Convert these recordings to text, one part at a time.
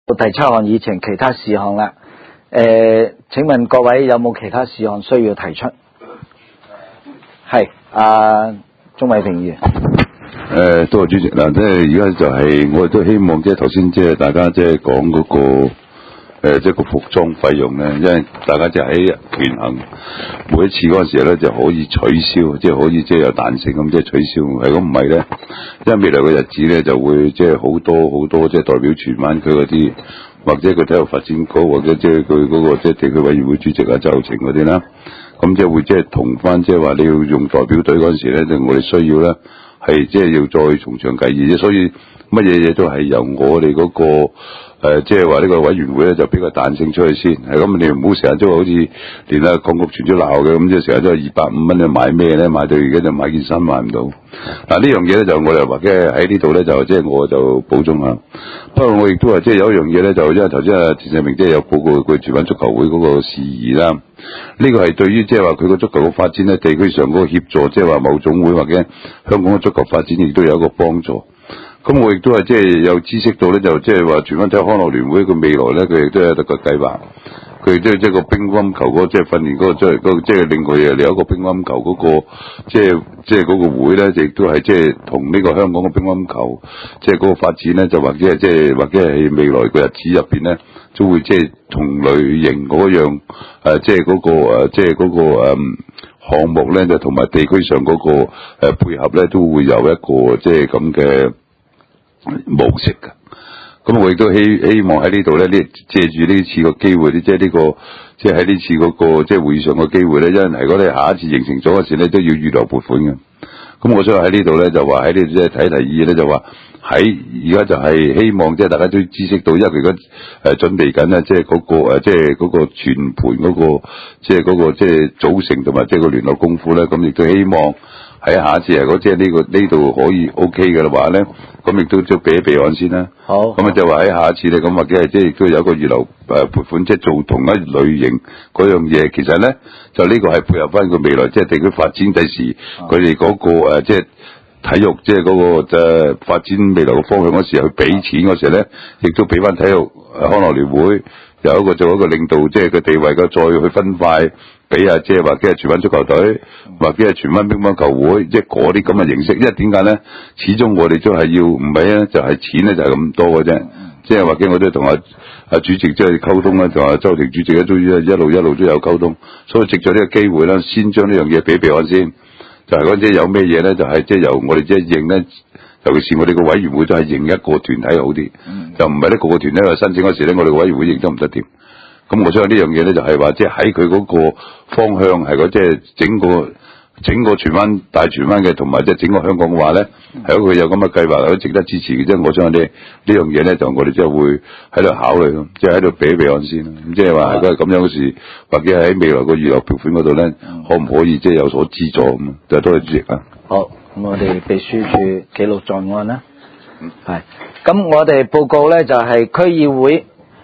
第7項議程其他事項啦。請問各位有冇其他事項需要提出？係鍾偉平議員。 多謝主席嗱，即係而家就係我哋都希望即係頭先即係大家即係講嗰個即係個服裝費用咧，因為大家就喺權衡每一次嗰陣時咧就可以取消，即係可以即係有彈性咁即係取消。係咁唔係咧，因為未來嘅日子咧就會即係好多即係代表荃灣區嗰啲，或者佢體育發展局，或者即係佢嗰個即係地區委員會主席啊、周庭嗰啲啦，咁即係會即係同翻即係話你要用代表隊嗰陣時咧，就我哋需要咧係即係要再從長計議啫，所以乜嘢嘢都係由我哋嗰個。即係話呢個委員會咧就俾個彈性出去先，係咁你唔好成日都好似連啊港局傳咗鬧嘅，咁即係成日都係250蚊，你買咩咧？買到而家就買件衫買唔到。嗱呢樣嘢咧就我哋或者喺呢度咧就即係我就補充下。不過我亦都話即係有一樣嘢咧，就因為頭先田世明即係有報告佢荃灣足球會嗰個事宜啦。呢個係對於即係話佢個足球嘅發展咧，地區上嗰個協助，即係話某總會或者香港嘅足球發展亦都有一個幫助。咁我亦都係即係有知識到咧，就即係話荃灣體育康樂聯會佢未來咧，佢亦都有個計劃。佢即係個乒乓球嗰即係訓練嗰個即係另外有一個乒乓球嗰個即係嗰個會咧，亦都係即係同呢個香港嘅乒乓球即係嗰個發展咧，就或者係即係或者係未來個日子入邊咧，都會即係同類型嗰樣即係嗰個即係嗰個項目咧，就同埋地區上嗰個配合咧，都會有一個即係咁嘅模式㗎。咁我亦都希望喺呢度咧，借住呢次個機會，即係呢個即係喺呢次嗰個即係會議上嘅機會咧，因為如果你下一次形成咗嘅時咧，都要預留撥款嘅。咁我想喺呢度咧就話喺呢度即係提議咧，就話喺而家就係希望即係大家都知識到，因為佢而家準備緊咧，即係嗰個即係嗰個全盤嗰個即係嗰個即係組成同埋即係個聯絡功夫咧，咁亦都希望。喺下一次如果即係呢度可以 OK 嘅話咧，咁亦都備一備案先啦。好。咁啊就話喺下一次咧，咁或者係即係亦都有一個預留撥款，即係做同一類型嗰樣嘢。其實咧就呢個係配合翻佢未來即係地區發展第時佢哋嗰個即係體育即係嗰個發展未來嘅方向嗰時候，去俾錢嗰時候咧，亦都俾翻體育康樂聯會有一個做一個領導即係個地位嘅，再去分塊。俾即係或者係荃灣足球隊，或者係荃灣乒乓球會，即係嗰啲咁嘅形式。因為點解咧？始終我哋都係要唔係咧，就係錢咧就係咁多嘅啫。即係或者我都同阿主席即係溝通啦，同阿周庭主席咧都一路都有溝通。所以藉咗呢個機會啦，先將呢樣嘢俾我先。就係嗰啲有咩嘢咧，就係即係由我哋即係認咧，尤其是我哋個委員會都係認一個團體好啲，就唔係咧個個團體去申請嗰時咧，我哋個委員會認得唔得掂。咁我相信呢樣嘢咧，就係話即係喺佢嗰個方向係即係整個荃灣大荃灣嘅，同埋即係整個香港嘅話咧，係佢有咁嘅計劃，都值得支持嘅。即係我相信呢樣嘢咧，就我哋即係會喺度考慮咯，即係喺度備案先。咁即係話如果係咁樣嘅事，或者喺未來個預留撥款嗰度咧，可唔可以即係有所資助咁？就多謝主席啊。 好，咁我哋秘書處記錄在案啦。係。咁我哋報告咧就係區議會。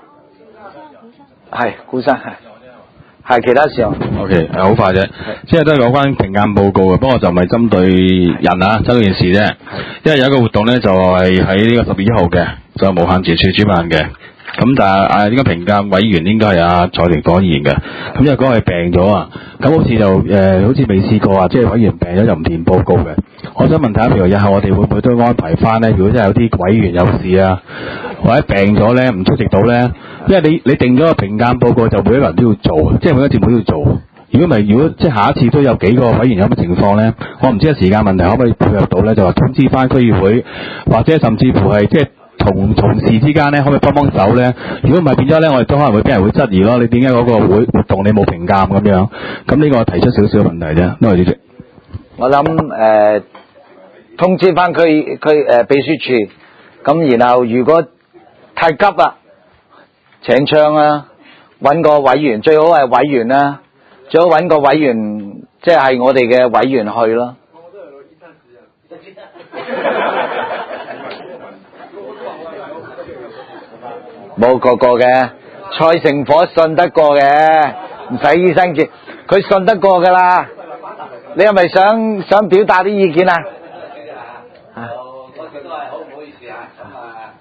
係，顧生係其他事項。 OK，好快啫，即係都係講翻評鑑報告嘅，不過就唔係針對人啊，針對件事啫。因為有一個活動咧，就係喺呢個10月1號嘅，就係無限自處主辦嘅。咁但係呢個評鑑委員應該係阿蔡定邦議員嘅。咁因為嗰個係病咗啊，咁好似就好似未試過啊，即係委員病咗就唔填報告嘅。我想問睇下，譬如日後我哋會唔會都安排翻咧？如果真係有啲委員有事啊，或者病咗咧，唔出席到咧，因為你定咗個評鑑報告，就每一個人都要做，即係每一個節目都要做。如果即係下一次都有幾個委員有咁嘅情況咧，我唔知係時間問題可唔可以配合到咧？就話通知翻區議會，或者甚至乎係即係同事之間咧，可唔可以幫手咧？如果唔係變咗咧，我哋都可能會俾人會質疑咯。你點解嗰個活動你冇評鑑咁樣？咁呢個提出少少問題啫。多謝主席。 我諗通知翻區秘書處，咁然後如果太急啦，請槍啦，揾個委員，最好係委員啦，最好揾個委員，即係我哋嘅委員去咯。冇個嘅，蔡成火信得過嘅，唔使醫生見，佢信得過噶啦。你係咪想表達啲意見啊？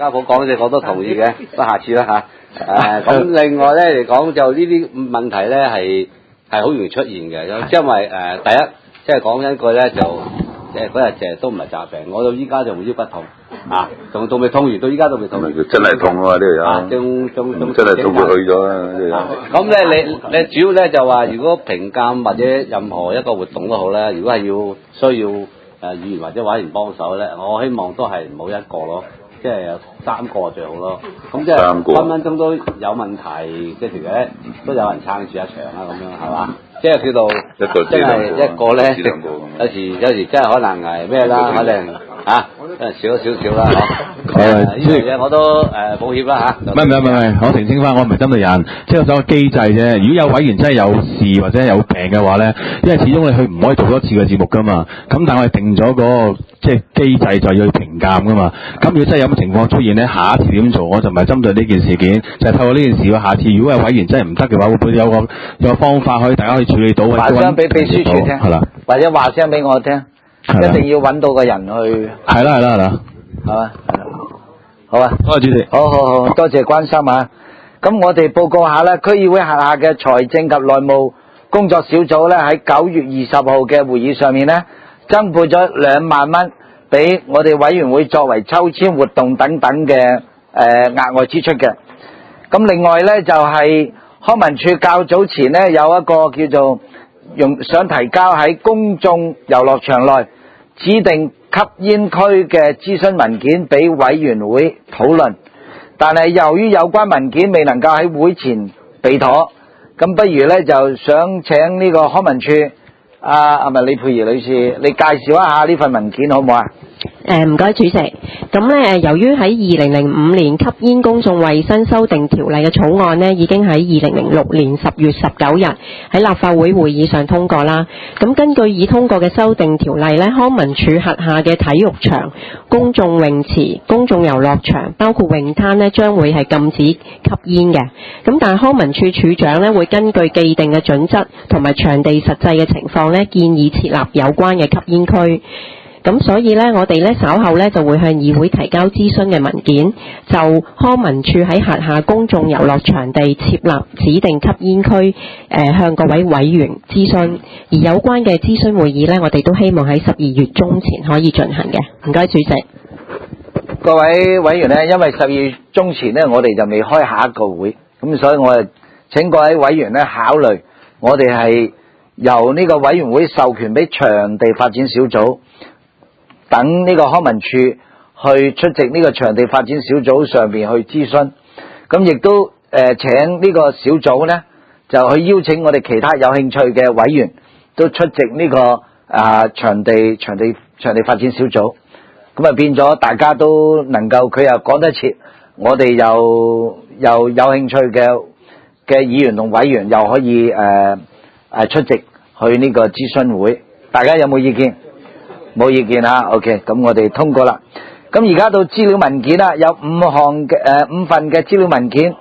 家寶講嘅我都同意嘅，不下次啦嚇。咁另外咧嚟講就呢啲問題咧係好容易出現嘅，因為第一即係講緊句咧就嗰日成日都唔係詐病，我到依家就腰骨痛啊，仲未痛完，到依家都未痛。 真係痛啊！呢個有，真係痛佢去咗啦！呢個有。咁咧你主要咧就話，如果評鑑或者任何一個活動都好咧，如果係需要議員或者委員幫手咧，我希望都係唔好一個咯，即係有3個最好咯。咁即係分分鐘都有問題嘅時咧，都有人撐住一場啦，咁樣係嘛？即係叫做真係一個咧，有時真係可能係咩啦，可能少少啦呢樣嘢我都抱歉啦嚇。 唔係，我澄清翻，我唔係針對人，即係個機制啫。如果有委員真係有事或者有病嘅話咧，因為始終你佢唔可以做多次嘅節目噶嘛。咁但係我哋定咗嗰個即係機制就要去評鑑噶嘛。咁如果真係有咁嘅情況出現咧，下一次點做我就唔係針對呢件事件，就係透過呢件事。下次如果係委員真係唔得嘅話，會唔會有個方法可以大家可以處理到？ 話聲俾秘書處聽， 係啦， 或者話聲俾我聽，一定要揾到個人去。係啦， 係嘛， 好啊， 多謝主席。 好，多謝關心啊。咁我哋報告下咧，區議會轄下嘅財政及內務工作小組咧喺9月20號嘅會議上面咧，增撥咗2萬蚊俾我哋委員會作為抽籤活動等等嘅額外支出嘅。咁另外咧就係康文署較早前咧有一個叫做想提交喺公眾遊樂場內指定吸煙區嘅諮詢文件俾委員會討論，但係由於有關文件未能夠喺會前備妥，咁不如咧就想請呢個康文署李佩儀女士，你介紹一下呢份文件好唔好啊？ 唔該主席。咁咧由於喺2005年吸煙公眾衛生修訂條例嘅草案呢已經喺2006年10月19日喺立法會會議上通過啦。咁根據已通過嘅修訂條例呢，康文署轄下嘅體育場、公眾泳池、公眾遊樂場包括泳灘呢將會係禁止吸煙嘅。咁但係康文署署長呢會根據既定嘅準則同埋場地實際嘅情況呢，建議設立有關嘅吸煙區。咁所以呢，我哋呢稍後呢就會向議會提交諮詢嘅文件，就康文署喺轄下公眾遊樂場地設立指定吸煙區，向各位委員諮詢。而有關嘅諮詢會議呢，我哋都希望喺12月中前可以進行嘅。唔該，主席。 各位委員呢，因為12月中前呢，我哋就未開下一個會，咁所以我哋請各位委員呢考慮，我哋係由呢個委員會授權俾場地發展小組。等呢個康文署去出席呢個場地發展小組上面去諮詢，咁亦都請呢個小組呢就去邀請我哋其他有興趣嘅委員都出席呢個場地發展小組，咁啊變咗大家都能夠佢又講得切，我哋又有興趣嘅議員同委員又可以出席去呢個諮詢會，大家有冇意見？冇意見啊 ，OK， 咁我哋通過啦。咁而家到資料文件啦，有5份嘅資料文件。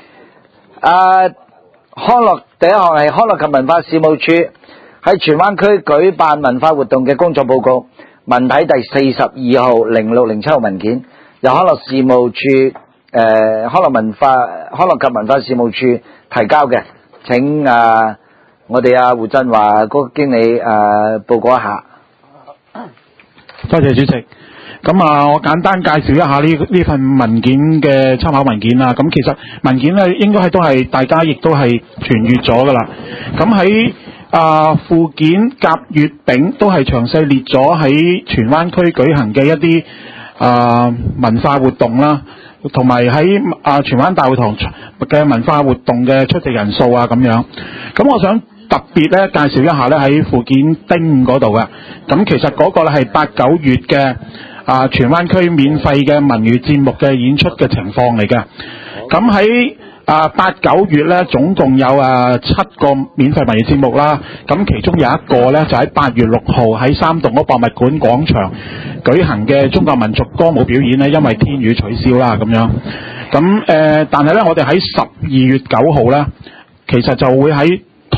第一項係康樂及文化事務處喺荃灣區舉辦文化活動嘅工作報告，文體第42號0607號文件，由康樂事務處康樂及文化事務處提交嘅。請我哋胡振華嗰個經理報告一下。 多謝主席。咁我簡單介紹一下呢份文件嘅參考文件啦。咁其實文件咧應該都係大家亦都係傳閱咗噶啦。咁喺附件甲、乙、丙都係詳細列咗喺荃灣區舉行嘅一啲文化活動啦，同埋喺荃灣大會堂嘅文化活動嘅出席人數啊咁樣。咁我想特別咧介紹一下咧喺附件丁嗰度嘅。咁其實嗰個咧係8、9月嘅荃灣區免費嘅文娛節目嘅演出嘅情況嚟嘅。咁喺8、9月咧總共有7個免費文娛節目啦。咁其中有一個咧就喺8月6號喺三棟嗰博物館廣場舉行嘅中國民族歌舞表演咧，因為天雨取消啦咁樣。咁但係咧我哋喺12月9號咧，其實就會喺銅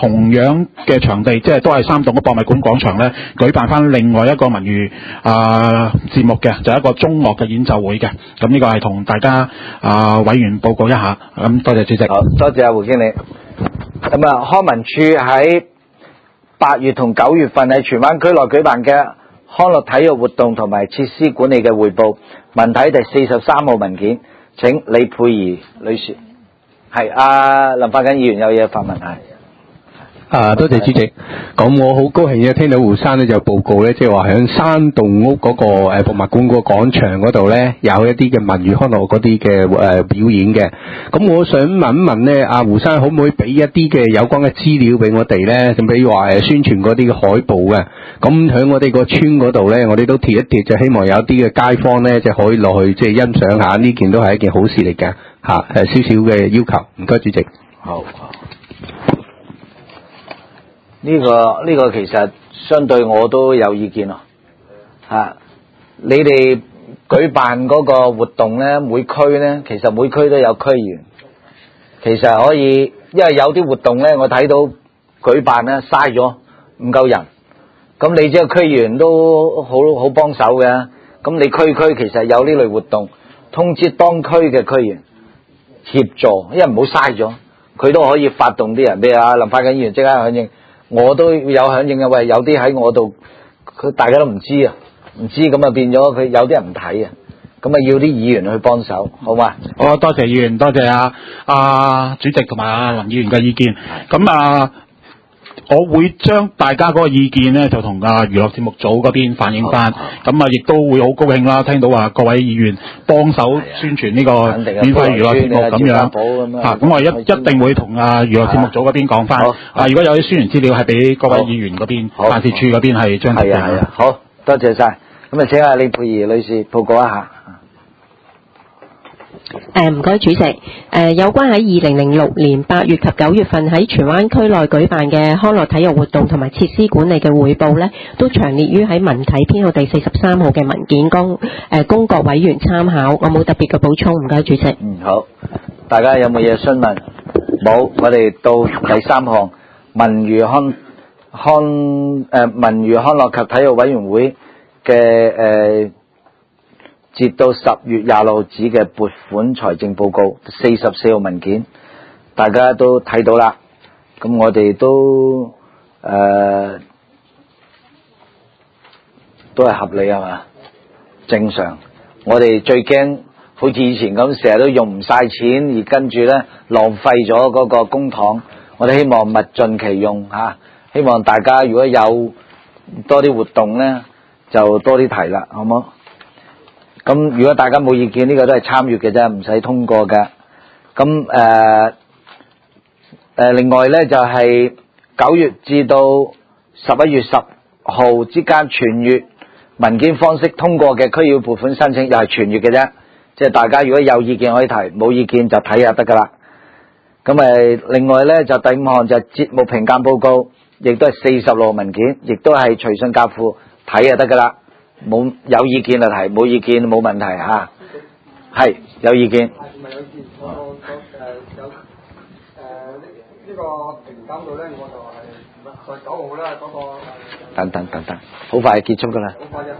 同樣嘅場地，即係都係3棟嘅博物館廣場咧，舉辦翻另外一個文娛節目嘅，就係一個中樂嘅演奏會嘅。咁呢個係同大家委員報告一下。咁多謝主席。 好，多謝胡經理。咁啊，康文署喺8月同9月份喺荃灣區內舉辦嘅康樂體育活動同埋設施管理嘅匯報，文體第43號文件，請李佩儀女士。係林發緊議員有嘢發問係。 多謝主席。咁我好高興嘅聽到胡生咧就報告咧，即係話喺山洞屋嗰個博物館個廣場嗰度咧，有一啲嘅文娛康樂嗰啲嘅表演嘅。咁我想問一問咧，胡生可唔可以俾一啲嘅有關嘅資料俾我哋咧？咁比如話宣傳嗰啲嘅海報嘅。咁喺我哋個村嗰度咧，我哋都貼一貼，就希望有啲嘅街坊咧，就可以落去即係欣賞下，呢件都係一件好事嚟嘅嚇。少少嘅要求，唔該主席。 好。呢個其實相對我都有意見咯，你哋舉辦嗰個活動呢，每區呢，其實每區都有區員，其實可以，因為有啲活動呢，我睇到舉辦呢嘥咗，唔夠人，咁你即係區員都好幫手嘅，咁你區其實有呢類活動，通知當區嘅區員協助，因為唔好嘥咗，佢都可以發動啲人，譬如林發緊議員即刻響應。我都有響應嘅，喂，有啲喺我度，佢大家都唔知唔知咁啊變咗佢有啲人唔睇啊，咁啊要啲議員去幫手，好嘛？ 好，多謝議員，多謝主席同埋林議員嘅意見。咁我會將大家嗰個意見咧，就同娛樂節目組嗰邊反映翻。咁亦都會好高興啦，聽到話各位議員幫手宣傳呢個免費娛樂節目咁樣。咁我一定會同娛樂節目組嗰邊講翻。如果有啲宣傳資料係俾各位議員嗰邊辦事處嗰邊係張貼嘅。 好，多謝晒。咁啊，請阿李佩儀女士報告一下。 唔該主席。有關喺2006年8月及9月份喺荃灣區內舉辦嘅康樂體育活動同埋設施管理嘅匯報呢，都詳列於喺文體編號第43號嘅文件供各委員參考。我冇特別嘅補充，唔該主席。 好，大家有冇嘢詢問？冇，我哋到第3項文娛康樂及體育委員會嘅截到10月26號止嘅撥款財政報告44號文件，大家都睇到啦。咁我哋都係合理係嘛？正常。我哋最驚好似以前咁，成日都用唔晒錢，而跟住呢浪費咗嗰個公帑。我哋希望物盡其用嚇，希望大家如果有多啲活動呢，就多啲提啦，好唔好？咁如果大家冇意見，呢個都係參與嘅啫，唔使通過嘅。咁另外呢，就係9月至到11月10號之間全月文件方式通過嘅區議會撥款申請，又係全月嘅啫。即係大家如果有意見可以提，冇意見就睇下得噶啦。咁另外呢，就第5項就係節目評鑑報告，亦都係46號文件，亦都係隨信交付睇就得噶啦。有意見就提，冇意見冇問題嚇。係有意見。 唔係有意見，我呢個評鑑度咧，我就係9號啦，嗰個等，好快結束噶啦。 好快。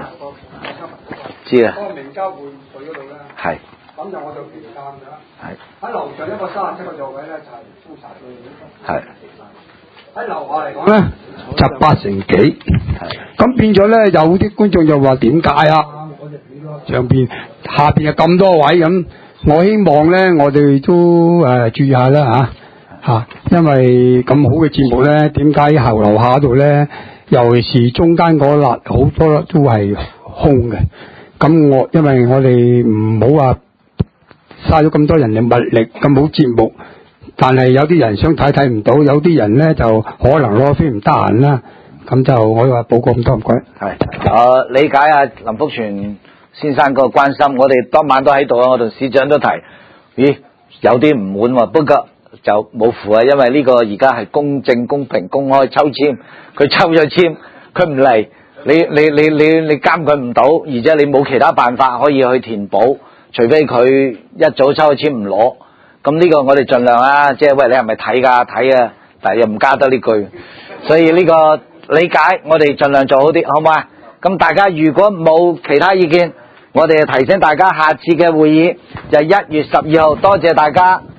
知啊。 嗰個名交匯水嗰度咧。係。咁就我就評鑑咗。係。喺樓上一個37個座位咧，就係封晒嘅。係。喺樓下嚟講咧，就8成幾。咁變咗咧，有啲觀眾就話點解啊？下邊有咁多位咁，我希望咧，我哋都注意下啦嚇，因為咁好嘅節目咧，點解後樓下度咧，尤其是中間嗰粒好多都係空嘅。咁因為我哋唔好話嘥咗咁多人嘅物力，咁好節目。但係有啲人想睇唔到，有啲人咧就可能攞飛唔得閒啦，咁就我話報告咁多唔該。 係，理解啊林福全先生個關心，我哋當晚都喺度啊，我同市長都提，咦有啲唔滿喎，不過就冇符啊，因為呢個而家係公正、公平、公開抽籤，佢抽咗籤，佢唔嚟，你監佢唔到，而且你冇其他辦法可以去填補，除非佢一早抽咗籤唔攞。咁呢個我哋盡量啊，即係喂你係咪睇㗎？睇啊， 但係又唔加得呢句，所以呢個理解我哋盡量做好啲，好唔好啊？咁大家如果冇其他意見，我哋提醒大家下次嘅會議就係1月12號，多謝大家。